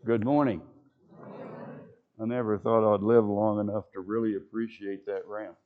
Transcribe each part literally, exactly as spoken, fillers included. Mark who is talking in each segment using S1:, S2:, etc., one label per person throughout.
S1: Good morning. I never thought I'd live long enough to really appreciate that ramp.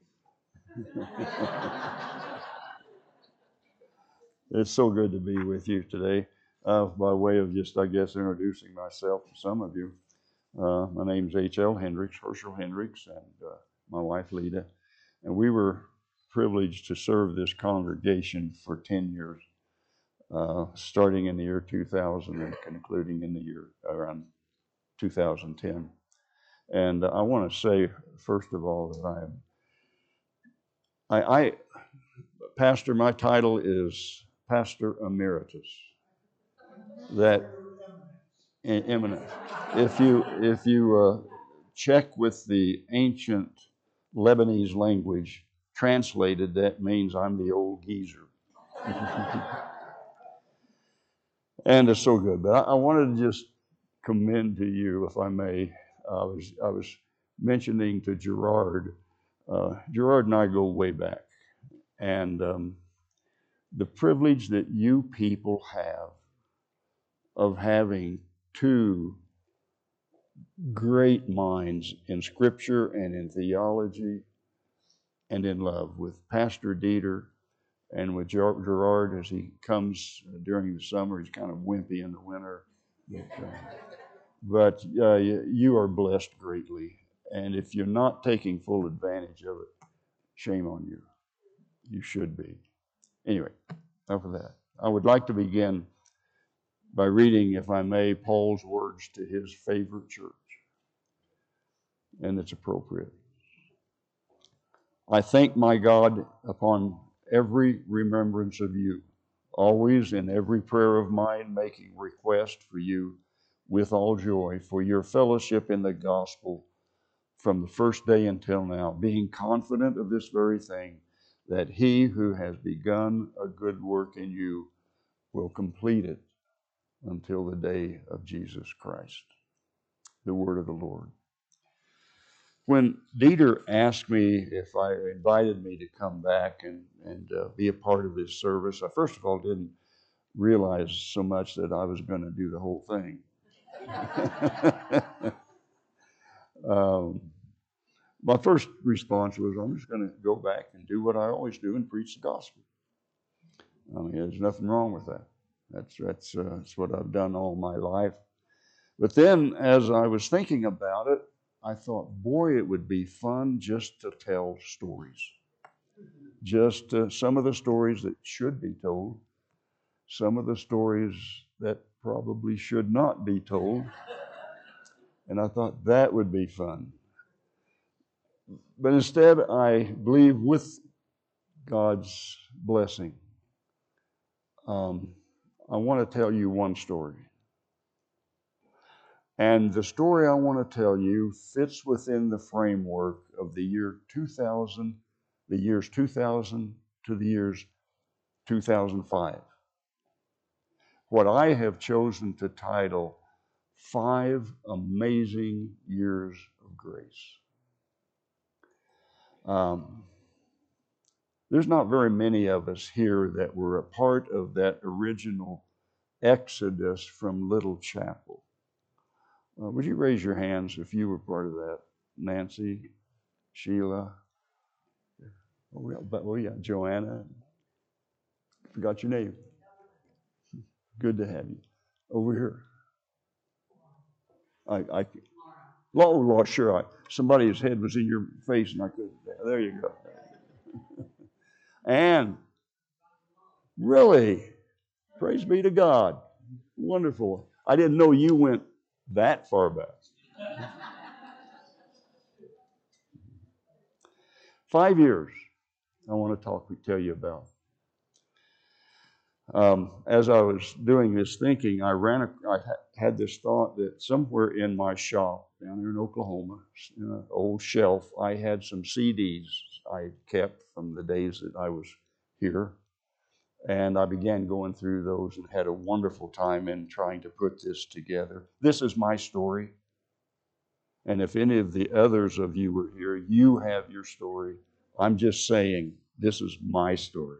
S1: It's so good to be with you today. Uh, by way of just, I guess, introducing myself to some of you. Uh, my name's H L Hendricks, Herschel Hendricks, and uh, my wife Lita. And we were privileged to serve this congregation for ten years, uh, starting in the year two thousand and concluding in the year around two thousand ten. And I want to say, first of all, that I am, I, I, Pastor, my title is Pastor Emeritus. That, eminent. If you, if you uh, check with the ancient Lebanese language, translated, that means I'm the old geezer. And it's so good. But I, I wanted to just commend to you, if I may. I was, I was mentioning to Gerard, uh, Gerard and I go way back. And um, the privilege that you people have of having two great minds in Scripture and in theology and in love, with Pastor Dieter and with Gerard as he comes during the summer. He's kind of wimpy in the winter. But, uh, but uh, you are blessed greatly. And if you're not taking full advantage of it, shame on you. You should be. Anyway, enough of that. I would like to begin by reading, if I may, Paul's words to his favorite church. And it's appropriate. I thank my God upon every remembrance of you, always in every prayer of mine, making request for you with all joy for your fellowship in the gospel from the first day until now, being confident of this very thing, that he who has begun a good work in you will complete it until the day of Jesus Christ. The word of the Lord. When Dieter asked me if I invited me to come back and, and uh, be a part of this service, I first of all didn't realize so much that I was going to do the whole thing. um, my first response was, I'm just going to go back and do what I always do and preach the gospel. I mean, there's nothing wrong with that. That's, that's, uh, that's what I've done all my life. But then, as I was thinking about it, I thought, boy, it would be fun just to tell stories. Just uh, some of the stories that should be told, some of the stories that probably should not be told. And I thought that would be fun. But instead, I believe with God's blessing, um, I want to tell you one story. And the story I want to tell you fits within the framework of the year two thousand, the years two thousand to the years two thousand five. What I have chosen to title Five Amazing Years of Grace. Um, there's not very many of us here that were a part of that original exodus from Little Chapel. Uh, would you raise your hands if you were part of that? Nancy, Sheila, oh yeah, but, oh yeah, Joanna. Forgot your name. Good to have you. Over here. I, I, oh, Lord, sure. I, somebody's head was in your face and I couldn't. There you go. And really, praise be to God. Wonderful. I didn't know you went that far back. Five years I want to talk, tell you about. Um, as I was doing this thinking, I ran. A, I had this thought that somewhere in my shop down there in Oklahoma, in an old shelf, I had some C Ds I kept from the days that I was here, and I began going through those and had a wonderful time in trying to put this together. This is my story, and if any of the others of you were here, you have your story. I'm just saying this is my story.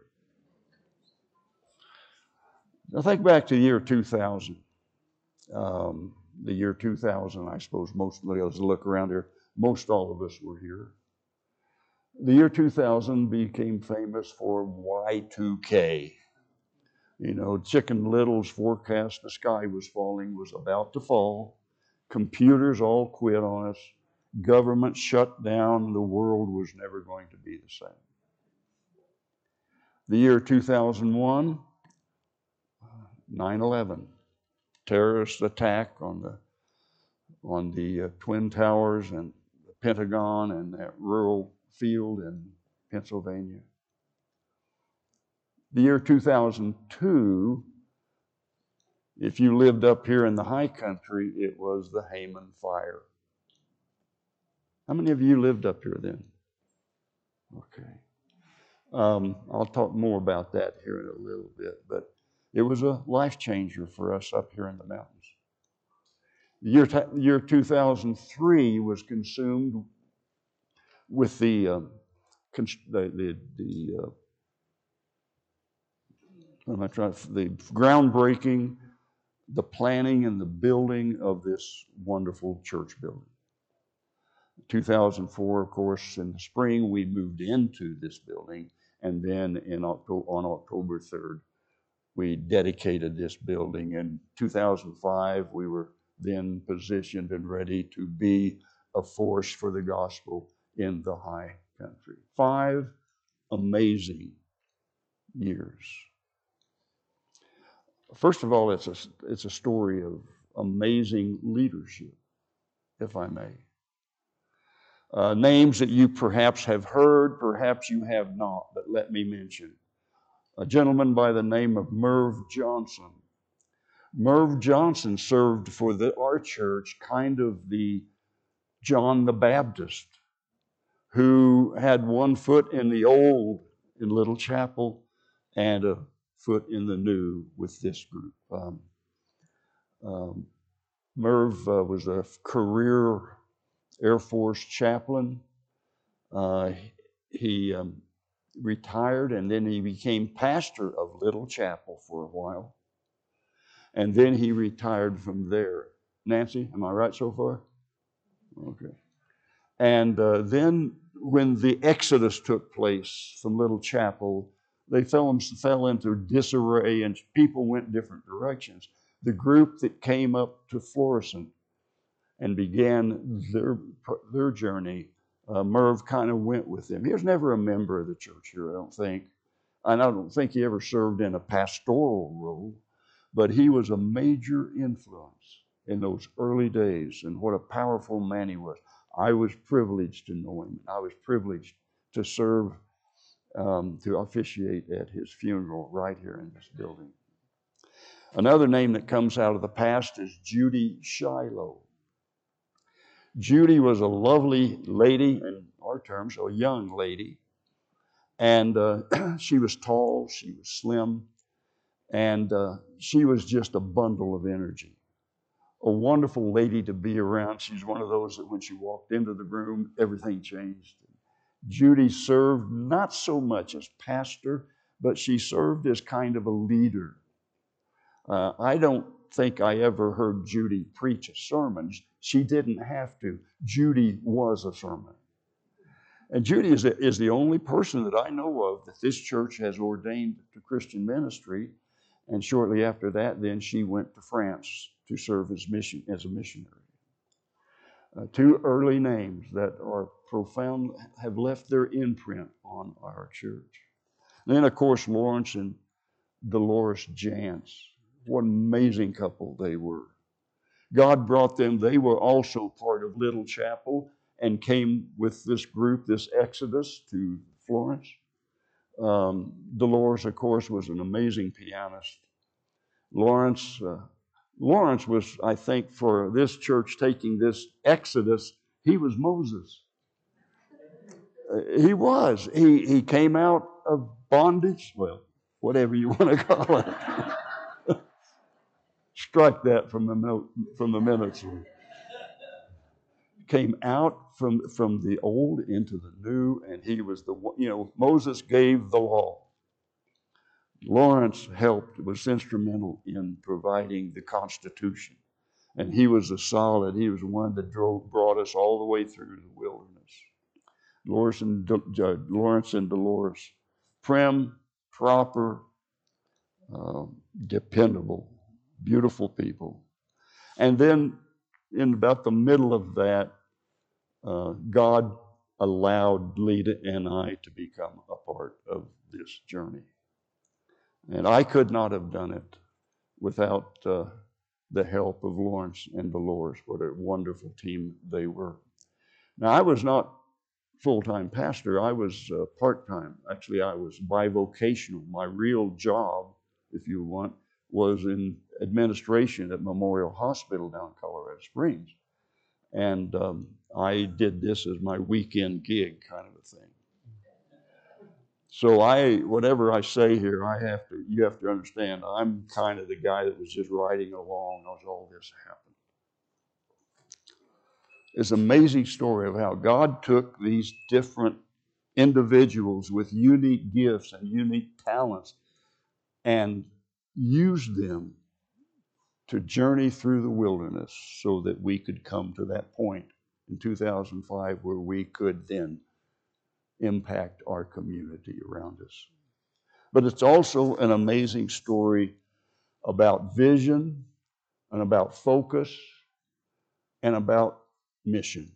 S1: Now think back to the year two thousand. Um, the year two thousand, I suppose most of us look around here, most all of us were here. The year two thousand became famous for Y two K. You know, Chicken Little's forecast the sky was falling was about to fall. Computers all quit on us. Government shut down. The world was never going to be the same. The year two thousand one, nine eleven, terrorist attack on the on the uh, Twin Towers and the Pentagon and that rural field in Pennsylvania. The year two thousand two, if you lived up here in the high country, it was the Haman fire. How many of you lived up here then? Okay. Um, I'll talk more about that here in a little bit, but it was a life changer for us up here in the mountains. The year, t- year two thousand three was consumed with the um, cons- the the, the uh, what am I trying? The groundbreaking, the planning, and the building of this wonderful church building. two thousand four, of course, in the spring, we moved into this building, and then in October, on October third, we dedicated this building. In two thousand five, we were then positioned and ready to be a force for the gospel in the high country. Five amazing years. First of all, it's a, it's a story of amazing leadership, if I may. Uh, names that you perhaps have heard, perhaps you have not, but let me mention. A gentleman by the name of Merv Johnson. Merv Johnson served for the, our church kind of the John the Baptist, who had one foot in the old in Little Chapel and a foot in the new with this group. Um, um, Merv uh, was a career Air Force chaplain. Uh, he um, retired, and then he became pastor of Little Chapel for a while. And then he retired from there. Nancy, am I right so far? Okay. And uh, then when the Exodus took place from Little Chapel, they fell, fell into disarray and people went different directions. The group that came up to Florissant and began their, their journey, uh, Merv kind of went with them. He was never a member of the church here, I don't think. And I don't think he ever served in a pastoral role. But he was a major influence in those early days, and what a powerful man he was. I was privileged to know him. I was privileged to serve, um, to officiate at his funeral right here in this building. Another name that comes out of the past is Judy Shiloh. Judy was a lovely lady, in our terms, a young lady, and uh, she was tall, she was slim, and uh, she was just a bundle of energy. A wonderful lady to be around. She's one of those that when she walked into the room, everything changed. Judy served not so much as pastor, but she served as kind of a leader. Uh, I don't think I ever heard Judy preach a sermon. She didn't have to. Judy was a sermon. And Judy is, a, is the only person that I know of that this church has ordained to Christian ministry. And shortly after that, then she went to France to serve as mission as a missionary. Uh, two early names that are profound, have left their imprint on our church. And then, of course, Lawrence and Dolores Jantz. What an amazing couple they were. God brought them. They were also part of Little Chapel and came with this group, this Exodus, to Florence. Um, Dolores, of course, was an amazing pianist. Lawrence, uh, Lawrence was, I think, for this church taking this Exodus, he was Moses. Uh, he was. He he came out of bondage, well, whatever you want to call it. Strike that from the note, from the minutes. Came out from from the old into the new, and he was the one. You know, Moses gave the law. Lawrence helped, was instrumental in providing the Constitution. And he was a solid. He was the one that drove, brought us all the way through the wilderness. Lawrence and, De, Lawrence and Dolores, prim, proper, uh, dependable, beautiful people. And then in about the middle of that, uh, God allowed Lita and I to become a part of this journey. And I could not have done it without uh, the help of Lawrence and Dolores. What a wonderful team they were. Now, I was not full-time pastor. I was uh, part-time. Actually, I was bivocational. My real job, if you want, was in administration at Memorial Hospital down in Colorado Springs. And um, I did this as my weekend gig kind of a thing. So I, whatever I say here, I have to, you have to understand, I'm kind of the guy that was just riding along as all this happened. It's an amazing story of how God took these different individuals with unique gifts and unique talents and used them to journey through the wilderness so that we could come to that point in two thousand five where we could then impact our community around us. But it's also an amazing story about vision and about focus and about mission.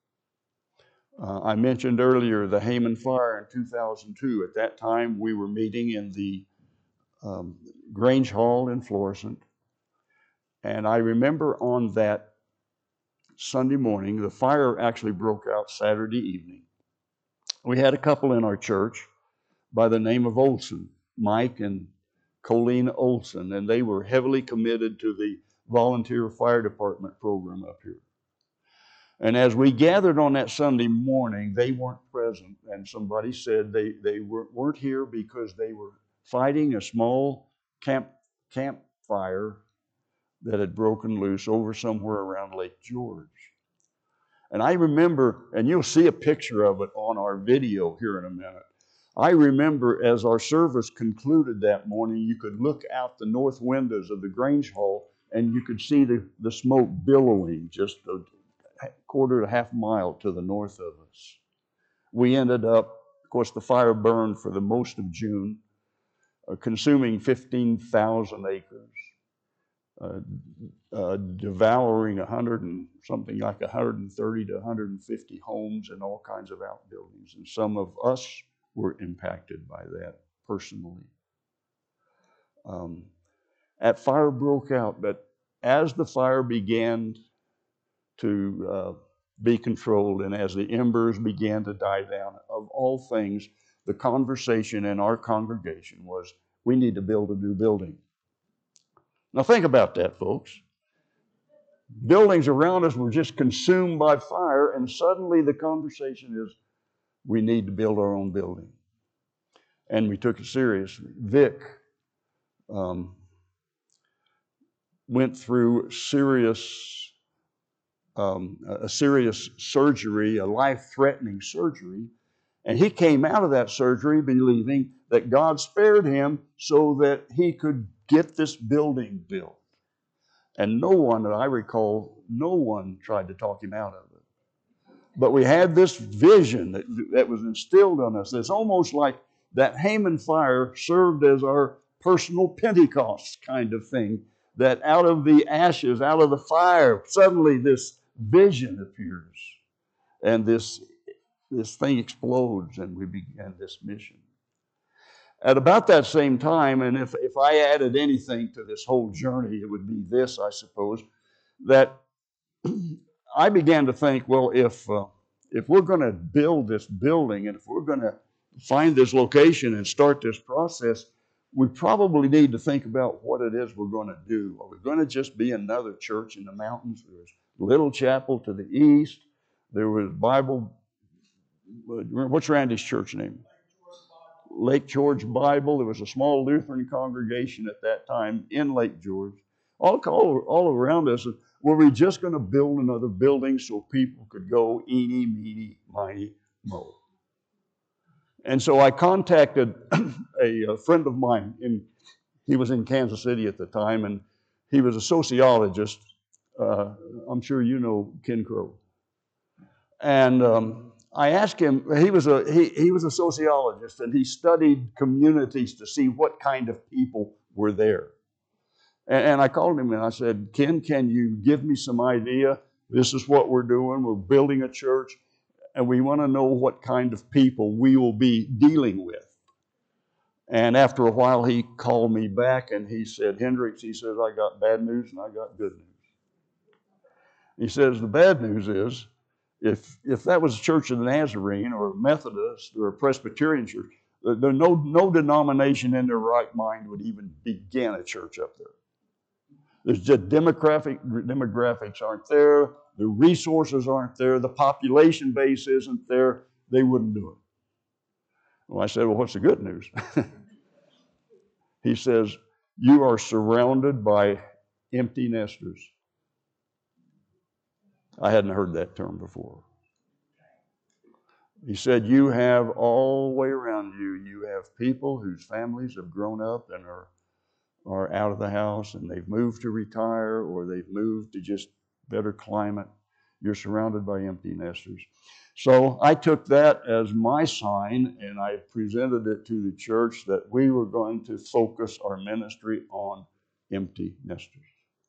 S1: Uh, I mentioned earlier the Haman Fire in two thousand two. At that time, we were meeting in the um, Grange Hall in Florissant. And I remember on that Sunday morning, the fire actually broke out Saturday evening. We had a couple in our church by the name of Olson, Mike and Colleen Olson, and they were heavily committed to the volunteer fire department program up here. And as we gathered on that Sunday morning, they weren't present, and somebody said they, they weren't here because they were fighting a small camp campfire that had broken loose over somewhere around Lake George. And I remember, and you'll see a picture of it on our video here in a minute. I remember as our service concluded that morning, you could look out the north windows of the Grange Hall and you could see the, the smoke billowing just a quarter to half mile to the north of us. We ended up, of course, the fire burned for the most of June, uh, consuming fifteen thousand acres. Uh, uh, devouring a hundred and something like one hundred thirty to one hundred fifty homes and all kinds of outbuildings. And some of us were impacted by that personally. Um, that fire broke out, but as the fire began to uh, be controlled and as the embers began to die down, of all things, the conversation in our congregation was, we need to build a new building. Now think about that, folks. Buildings around us were just consumed by fire, and suddenly the conversation is, we need to build our own building. And we took it seriously. Vic um, went through serious, um, a serious surgery, a life-threatening surgery, and he came out of that surgery believing that God spared him so that he could get this building built. And no one, that I recall, no one tried to talk him out of it. But we had this vision that, that was instilled on us. It's almost like that Haman fire served as our personal Pentecost kind of thing, that out of the ashes, out of the fire, suddenly this vision appears. And this, this thing explodes, and we begin this mission. At about that same time, and if, if I added anything to this whole journey, it would be this, I suppose, that I began to think, well, if uh, if we're going to build this building and if we're going to find this location and start this process, we probably need to think about what it is we're going to do. Are we going to just be another church in the mountains? There was Little Chapel to the east. There was Bible. What's Randy's church name? Lake George Bible. There was a small Lutheran congregation at that time in Lake George. All, all, all around us, were we just going to build another building so people could go eeny, meeny, miny, mo? And so I contacted a, a friend of mine. In, he was in Kansas City at the time, and he was a sociologist Uh, I'm sure you know Ken Crow. And um, I asked him, he was, a, he, he was a sociologist, and he studied communities to see what kind of people were there. And, and I called him and I said, Ken, can you give me some idea? This is what we're doing. We're building a church, and we want to know what kind of people we will be dealing with. And after a while, he called me back and he said, Hendricks, he says, I got bad news and I got good news. He says, the bad news is, if if that was a Church of the Nazarene or a Methodist or a Presbyterian church, there no, no denomination in their right mind would even begin a church up there. There's just demographic, demographics aren't there, the resources aren't there, the population base isn't there, they wouldn't do it. Well, I said, well, what's the good news? He says, you are surrounded by empty nesters. I hadn't heard that term before. He said, you have all the way around you, you have people whose families have grown up and are, are out of the house, and they've moved to retire, or they've moved to just better climate. You're surrounded by empty nesters. So I took that as my sign, and I presented it to the church that we were going to focus our ministry on empty nesters.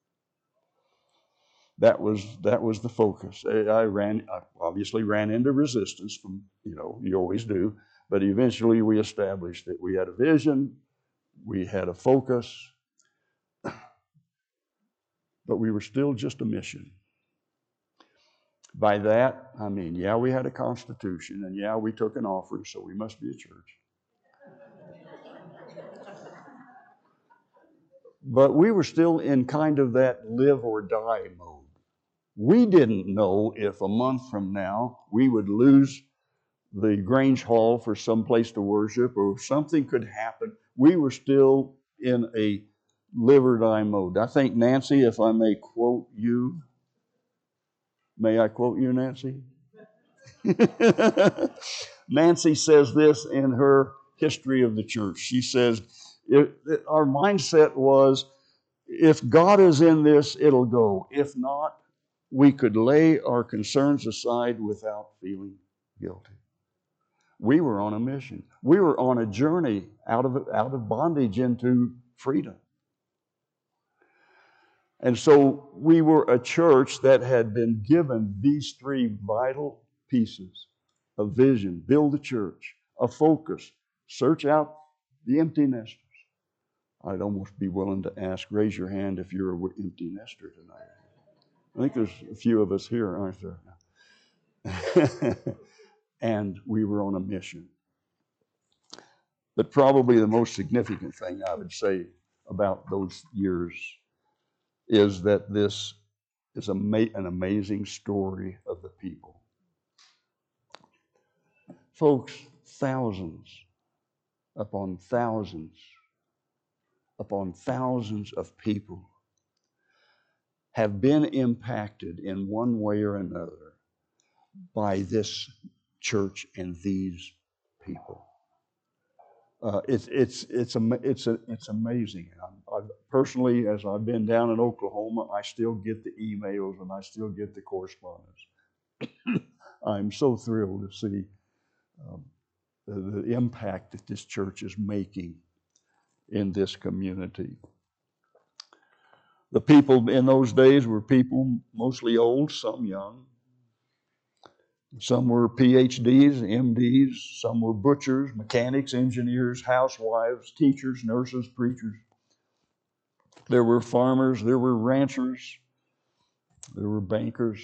S1: That was that was the focus. I ran, I obviously ran into resistance from, you know, you always do, but eventually we established that we had a vision, we had a focus, but we were still just a mission. By that, I mean, yeah, we had a constitution, and yeah, we took an offering, so we must be a church. But we were still in kind of that live or die mode. We didn't know if a month from now we would lose the Grange Hall for some place to worship, or if something could happen. We were still in a live or die mode. I think, Nancy, if I may quote you, may I quote you, Nancy? Nancy says this in her history of the church. She says, if, our mindset was, if God is in this, it'll go. If not, we could lay our concerns aside without feeling guilty. We were on a mission. We were on a journey out of, out of bondage into freedom. And so we were a church that had been given these three vital pieces: a vision, build a church; a focus, search out the empty nesters. I'd almost be willing to ask, raise your hand if you're an empty nester tonight. I think there's a few of us here, aren't there? And we were on a mission. But probably the most significant thing I would say about those years is that this is a ma- an amazing story of the people. Folks, thousands upon thousands upon thousands of people have been impacted in one way or another by this church and these people. Uh, it's it's it's it's a, it's amazing. I, I, personally, as I've been down in Oklahoma, I still get the emails and I still get the correspondence. I'm so thrilled to see um, the, the impact that this church is making in this community. The people in those days were people mostly old, some young. Some were P H Ds, M Ds, some were butchers, mechanics, engineers, housewives, teachers, nurses, preachers. There were farmers, there were ranchers, there were bankers.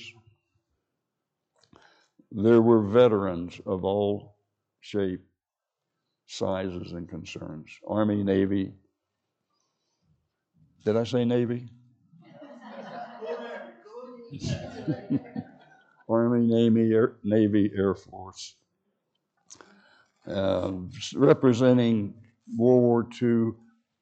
S1: There were veterans of all shape, sizes, and concerns. Army, Navy. Did I say Navy? Army, Navy, Air, Navy, Air Force. Uh, representing World War Two,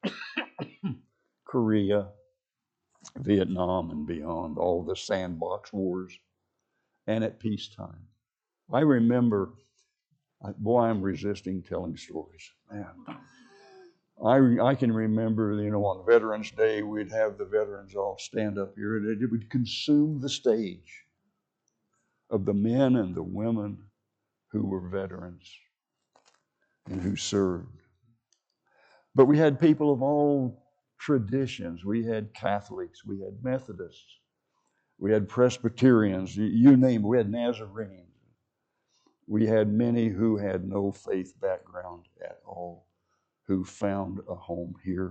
S1: Korea, Vietnam, and beyond, all the sandbox wars, and at peacetime. I remember, boy, I'm resisting telling stories. Man. I, I can remember, you know, on Veterans Day, we'd have the veterans all stand up here, and it would consume the stage of the men and the women who were veterans and who served. But we had people of all traditions. We had Catholics, we had Methodists, we had Presbyterians, you, you name it, we had Nazarenes. We had many who had no faith background at all, who found a home here.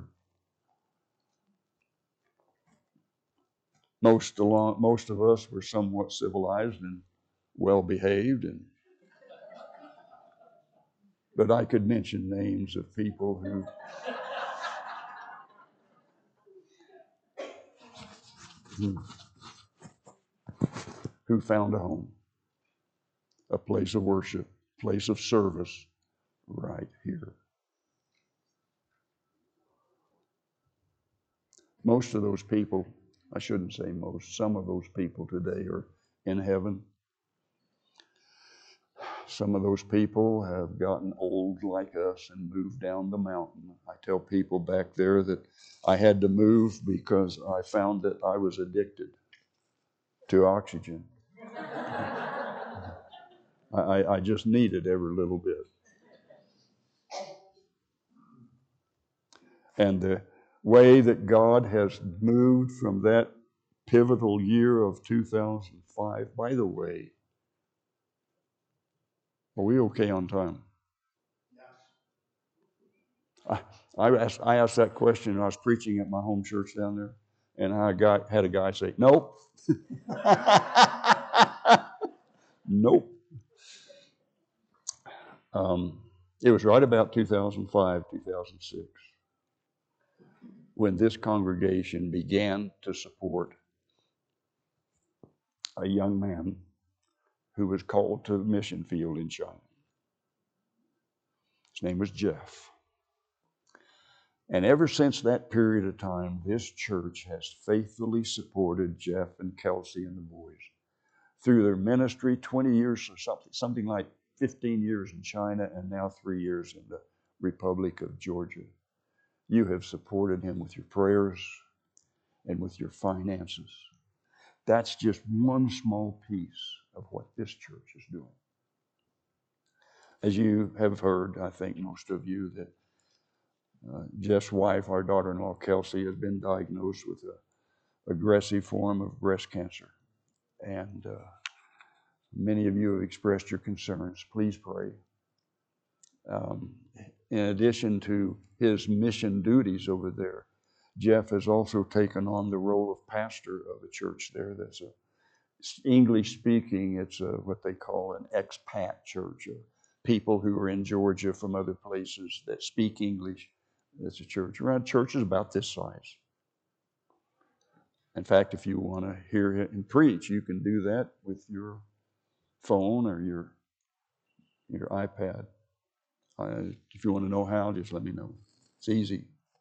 S1: Most along, most of us were somewhat civilized and well behaved, and but I could mention names of people who who, who found a home, a place of worship, place of service right here. Most of those people, I shouldn't say most, some of those people today are in heaven. Some of those people have gotten old like us and moved down the mountain. I tell people back there that I had to move because I found that I was addicted to oxygen. I, I just needed every little bit. And the way that God has moved from that pivotal year of two thousand five, by the way, are we okay on time? I, I, asked, I asked that question when I was preaching at my home church down there, and I got, had a guy say, nope. Nope. Um, it was right about two thousand five, two thousand six, when this congregation began to support a young man who was called to the mission field in China. His name was Jeff. And ever since that period of time, this church has faithfully supported Jeff and Kelsey and the boys through their ministry, twenty years or something, something like fifteen years in China and now three years in the Republic of Georgia. You have supported him with your prayers and with your finances. That's just one small piece of what this church is doing. As you have heard, I think most of you, that uh, Jeff's wife, our daughter-in-law Kelsey, has been diagnosed with an aggressive form of breast cancer. And uh, many of you have expressed your concerns. Please pray. Um, in addition to his mission duties over there, Jeff has also taken on the role of pastor of a church there that's a English speaking, it's a, what they call an expat church, people who are in Georgia from other places that speak English. It's a church. Around church is about this size. In fact, if you want to hear him preach, you can do that with your phone or your your iPad. Uh, if you want to know how, just let me know. It's easy.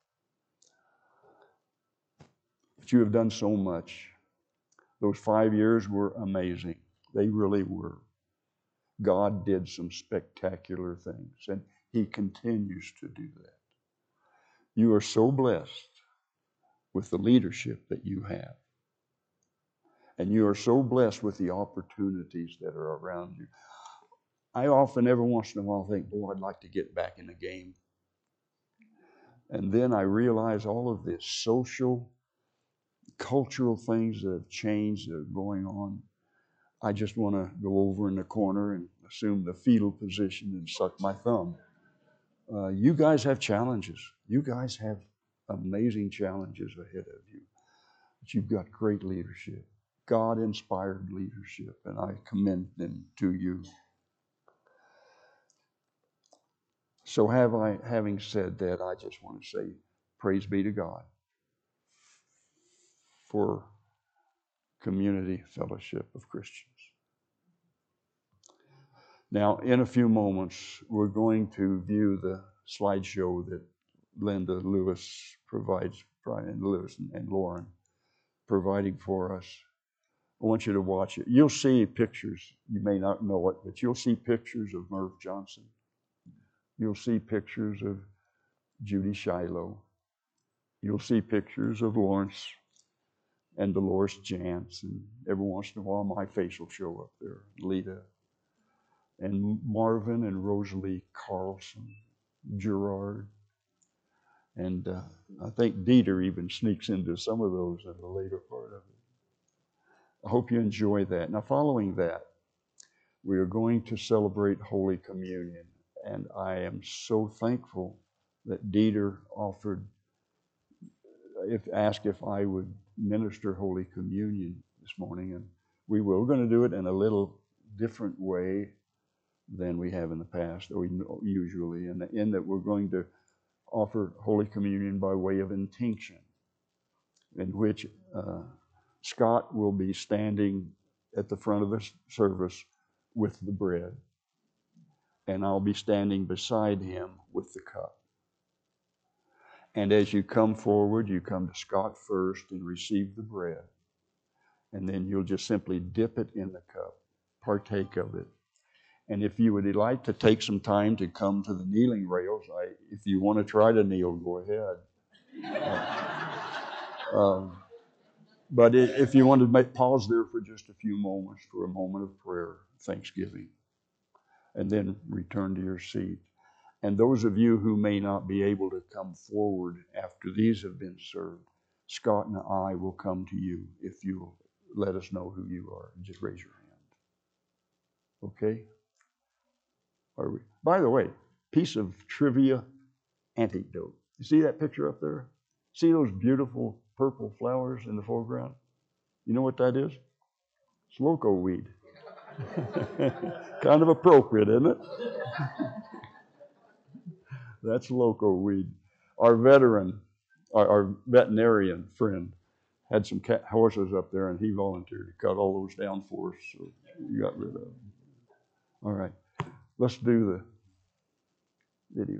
S1: But you have done so much. Those five years were amazing. They really were. God did some spectacular things, and He continues to do that. You are so blessed with the leadership that you have. And you are so blessed with the opportunities that are around you. I often, every once in a while, think, boy, I'd like to get back in the game. And then I realize all of this social, cultural things that have changed, that are going on. I just want to go over in the corner and assume the fetal position and suck my thumb. Uh, you guys have challenges. You guys have amazing challenges ahead of you. But you've got great leadership, God-inspired leadership, and I commend them to you. So have I, having said that, I just want to say praise be to God for Community Fellowship of Christians. Now, in a few moments, we're going to view the slideshow that Linda Lewis provides, Brian Lewis and Lauren providing for us. I want you to watch it. You'll see pictures. You may not know it, but you'll see pictures of Merv Johnson. You'll see pictures of Judy Shiloh. You'll see pictures of Lawrence and Dolores Jantz, and every once in a while my face will show up there, Lita, and Marvin and Rosalie Carlson, Gerard, and uh, I think Dieter even sneaks into some of those in the later part of it. I hope you enjoy that. Now, following that, we are going to celebrate Holy Communion, and I am so thankful that Dieter offered, if asked if I would minister Holy Communion this morning, and we will. We're going to do it in a little different way than we have in the past, or usually, and in that we're going to offer Holy Communion by way of intinction, in which uh, Scott will be standing at the front of the service with the bread, and I'll be standing beside him with the cup. And as you come forward, you come to Scott first and receive the bread, and then you'll just simply dip it in the cup, partake of it. And if you would like to take some time to come to the kneeling rails, I, if you want to try to kneel, go ahead. Uh, um, but if you want to make, pause there for just a few moments for a moment of prayer, thanksgiving, and then return to your seat. And those of you who may not be able to come forward after these have been served, Scott and I will come to you if you'll let us know who you are. Just raise your hand. Okay? Are we? By the way, piece of trivia anecdote. You see that picture up there? See those beautiful purple flowers in the foreground? You know what that is? It's loco weed. Kind of appropriate, isn't it? That's loco weed. Our veteran, our, our veterinarian friend, had some cat horses up there, and he volunteered to cut all those down for us, so you got rid of them. All right, let's do the video.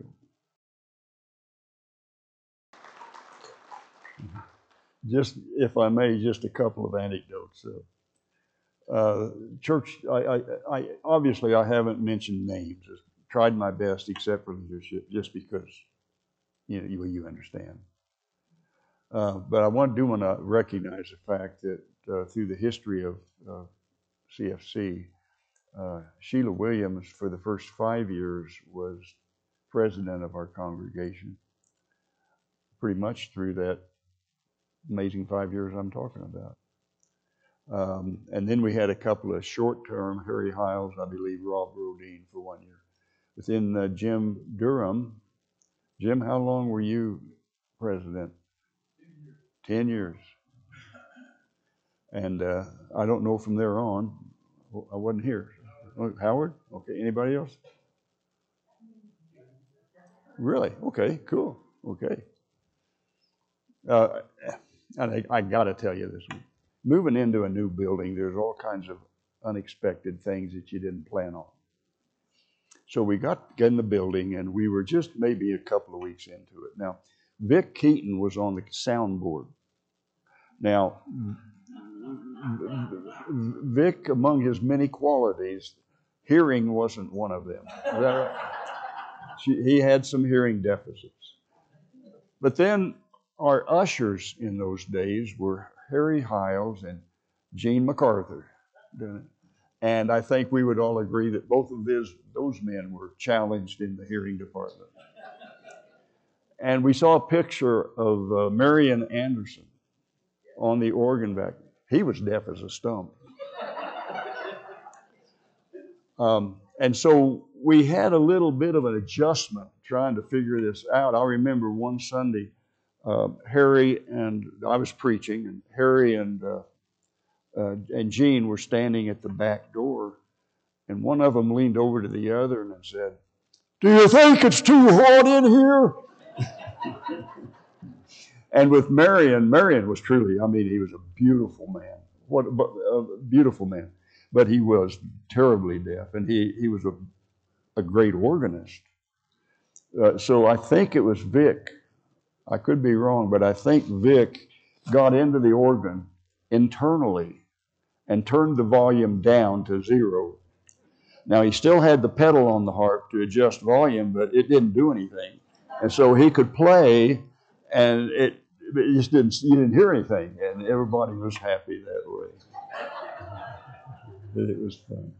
S1: Just, if I may, just a couple of anecdotes. Uh, uh, church, I, I, I obviously I haven't mentioned names. I've tried my best, except for leadership, just because you know you, you understand. Uh, but I want, do want to recognize the fact that uh, through the history of uh, C F C, uh, Sheila Williams, for the first five years, was president of our congregation. Pretty much through that amazing five years I'm talking about. Um, and then we had a couple of short-term, Harry Hiles, I believe, Rob Rodine for one year. Within uh, Jim Durham, Jim, how long were you president? Ten years. And uh, I don't know from there on. I wasn't here. Howard? Okay. Anybody else? Really? Okay. Cool. Okay. Uh, I, I got to tell you this. Moving into a new building, there's all kinds of unexpected things that you didn't plan on. So we got in the building, and we were just maybe a couple of weeks into it. Now, Vic Keaton was on the soundboard. Now, Vic, among his many qualities, hearing wasn't one of them. He had some hearing deficits. But then our ushers in those days were Harry Hiles and Gene MacArthur. And I think we would all agree that both of those, those men were challenged in the hearing department. And we saw a picture of uh, Marion Anderson on the organ back. He was deaf as a stump. Um, and so we had a little bit of an adjustment trying to figure this out. I remember one Sunday, uh, Harry and I was preaching, and Harry and uh, uh, and Gene were standing at the back door, and one of them leaned over to the other and said, "Do you think it's too hot in here?" And with Marion, Marion was truly, I mean, he was a beautiful man. What a beautiful man. But he was terribly deaf, and he, he was a, a great organist. Uh, so I think it was Vic. I could be wrong, but I think Vic got into the organ internally and turned the volume down to zero. Now, he still had the pedal on the harp to adjust volume, but it didn't do anything. And so he could play, and it, it just didn't, you didn't hear anything, and everybody was happy that way. It was fun.